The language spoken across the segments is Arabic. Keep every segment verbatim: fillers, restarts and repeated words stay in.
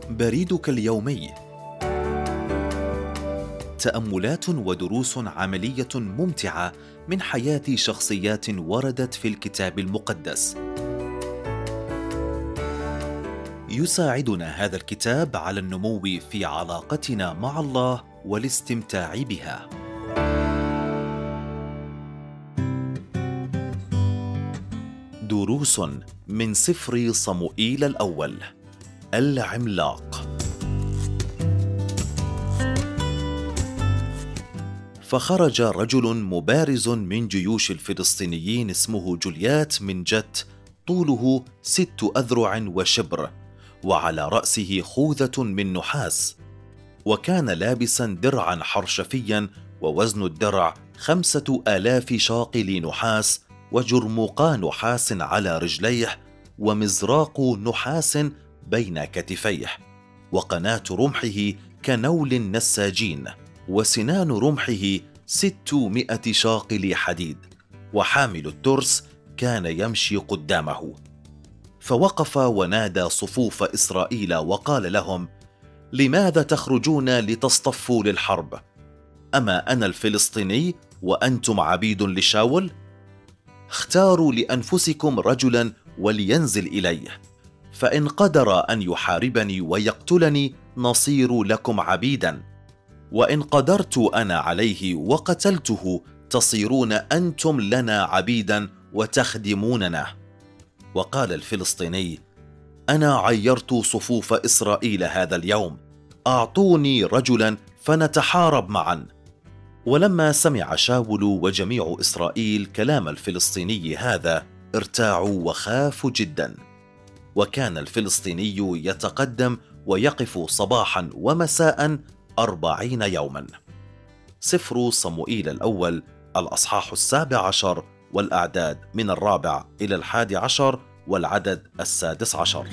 بريدك اليومي. تأملات ودروس عملية ممتعة من حياة شخصيات وردت في الكتاب المقدس. يساعدنا هذا الكتاب على النمو في علاقتنا مع الله والاستمتاع بها. دروس من سفر صموئيل الأول. العملاق. فخرج رجل مبارز من جيوش الفلسطينيين اسمه جوليات من جت، طوله ست أذرع وشبر، وعلى رأسه خوذة من نحاس، وكان لابسا درعا حرشفيا، ووزن الدرع خمسة آلاف شاقل نحاس، وجرموقا نحاس على رجليه، ومزراق نحاس بين كتفيه، وقناة رمحه كنول النساجين، وسنان رمحه ستمائة شاقل حديد، وحامل الترس كان يمشي قدامه. فوقف ونادى صفوف إسرائيل وقال لهم: لماذا تخرجون لتصطفوا للحرب؟ أما أنا الفلسطيني وأنتم عبيد لشاول؟ اختاروا لأنفسكم رجلا ولينزل إليه، فإن قدر أن يحاربني ويقتلني نصير لكم عبيدا، وإن قدرت أنا عليه وقتلته تصيرون أنتم لنا عبيدا وتخدموننا. وقال الفلسطيني: أنا عيرت صفوف إسرائيل هذا اليوم، أعطوني رجلا فنتحارب معا. ولما سمع شاول وجميع إسرائيل كلام الفلسطيني هذا ارتاعوا وخافوا جدا. وكان الفلسطيني يتقدم ويقف صباحا ومساء أربعين يوما. سفر صموئيل الأول الأصحاح السابع عشر، والأعداد من الرابع إلى الحادي عشر، والعدد السادس عشر.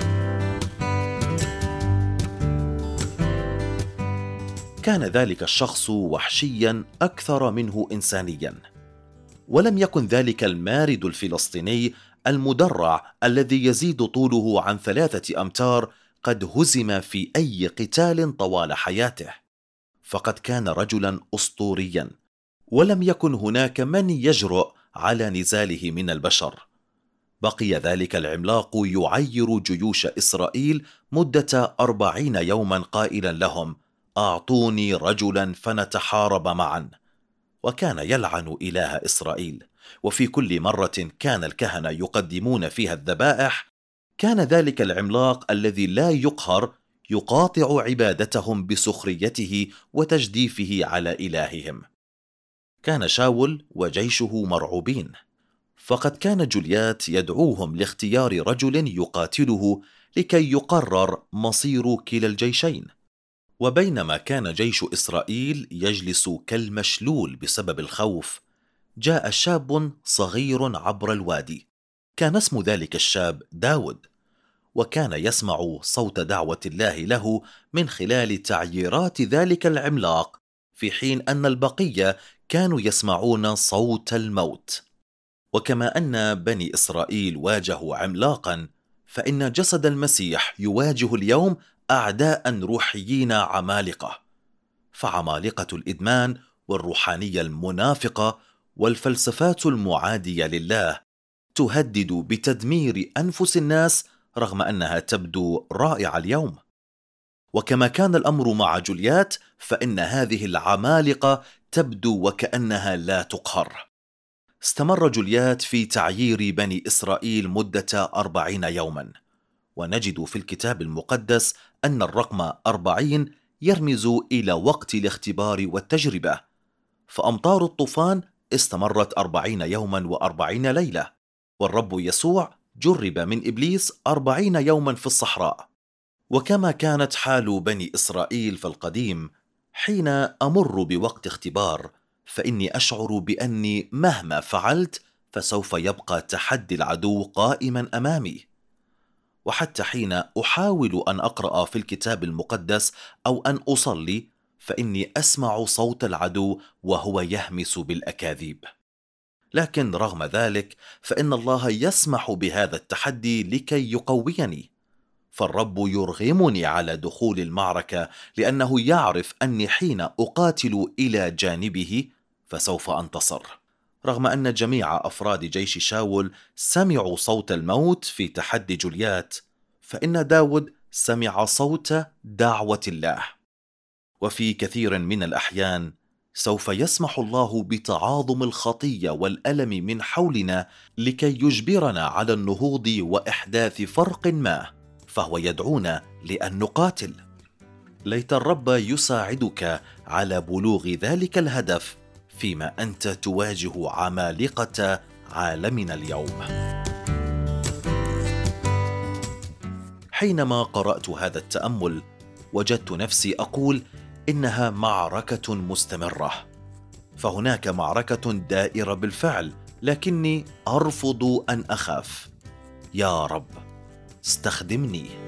كان ذلك الشخص وحشيا أكثر منه إنسانيا، ولم يكن ذلك المارد الفلسطيني المدرع الذي يزيد طوله عن ثلاثة أمتار قد هزم في أي قتال طوال حياته، فقد كان رجلا أسطوريا، ولم يكن هناك من يجرؤ على نزاله من البشر. بقي ذلك العملاق يعير جيوش إسرائيل مدة أربعين يوما قائلا لهم: أعطوني رجلا فنتحارب معا. وكان يلعن إله إسرائيل، وفي كل مرة كان الكهنة يقدمون فيها الذبائح كان ذلك العملاق الذي لا يقهر يقاطع عبادتهم بسخريته وتجديفه على إلههم. كان شاول وجيشه مرعوبين، فقد كان جوليات يدعوهم لاختيار رجل يقاتله لكي يقرر مصير كلا الجيشين. وبينما كان جيش إسرائيل يجلس كالمشلول بسبب الخوف، جاء شاب صغير عبر الوادي. كان اسم ذلك الشاب داود، وكان يسمع صوت دعوة الله له من خلال تعييرات ذلك العملاق، في حين أن البقية كانوا يسمعون صوت الموت. وكما أن بني إسرائيل واجهوا عملاقا، فإن جسد المسيح يواجه اليوم أعداء روحيين عمالقة. فعمالقة الإدمان والروحانية المنافقة والفلسفات المعادية لله تهدد بتدمير أنفس الناس رغم أنها تبدو رائعة اليوم. وكما كان الأمر مع جوليات، فإن هذه العمالقة تبدو وكأنها لا تقهر. استمر جوليات في تعيير بني إسرائيل مدة أربعين يوما، ونجد في الكتاب المقدس أن الرقم أربعين يرمز إلى وقت الاختبار والتجربة. فأمطار الطوفان استمرت أربعين يوما وأربعين ليلة، والرب يسوع جرب من إبليس أربعين يوما في الصحراء. وكما كانت حال بني إسرائيل في القديم، حين أمر بوقت اختبار فإني أشعر بأني مهما فعلت فسوف يبقى تحدي العدو قائما أمامي. وحتى حين أحاول أن أقرأ في الكتاب المقدس أو أن أصلي، فإني أسمع صوت العدو وهو يهمس بالأكاذيب. لكن رغم ذلك فإن الله يسمح بهذا التحدي لكي يقويني، فالرب يرغمني على دخول المعركة لأنه يعرف أني حين أقاتل إلى جانبه فسوف أنتصر. رغم أن جميع أفراد جيش شاول سمعوا صوت الموت في تحدي جوليات، فإن داود سمع صوت دعوة الله. وفي كثير من الأحيان سوف يسمح الله بتعاظم الخطية والألم من حولنا لكي يجبرنا على النهوض وإحداث فرق ما، فهو يدعونا لأن نقاتل. ليت الرب يساعدك على بلوغ ذلك الهدف فيما أنت تواجه عمالقة عالمنا اليوم. حينما قرأت هذا التأمل وجدت نفسي أقول إنها معركة مستمرة، فهناك معركة دائرة بالفعل، لكني أرفض أن أخاف. يا رب استخدمني.